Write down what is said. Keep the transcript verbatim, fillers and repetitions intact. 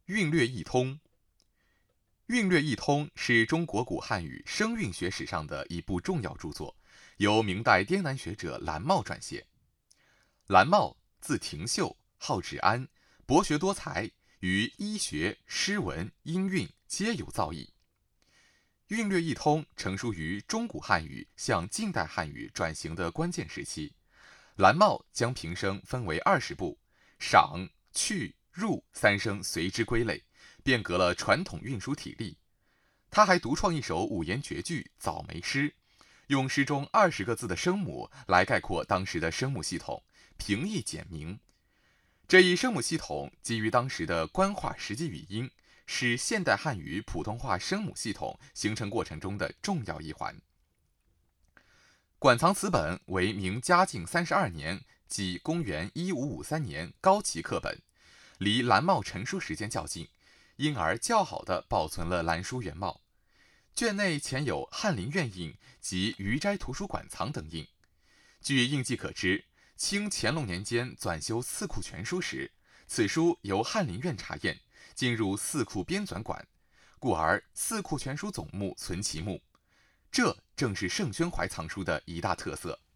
韵略易通。韵略易通是中国古汉语声韵学史上的一部重要著作，由明代滇南学者蓝茂撰写。蓝茂，字廷秀，号芷安，博学多才，于医学、诗文、音韵皆有造诣。韵略易通成书于中古汉语向近代汉语转型的关键时期。蓝茂将平声分为二十部，赏、去、入三声随之归类，变革了传统韵书体例。他还独创一首五言绝句《早梅诗》，用诗中二十个字的声母来概括当时的声母系统，平易简明。这一声母系统基于当时的官话实际语音，是现代汉语普通话声母系统形成过程中的重要一环。馆藏此本为明嘉靖三十二年，即公元一五五三年高齐刻本，离蓝茂成书时间较近，因而较好地保存了蓝书原貌。卷内前有翰林院印及余斋图书馆藏等印。据印记可知，清乾隆年间纂修《四库全书》时，此书由翰林院查验，进入四库编纂馆，故而《四库全书总目》存其目。这正是盛宣怀藏书的一大特色。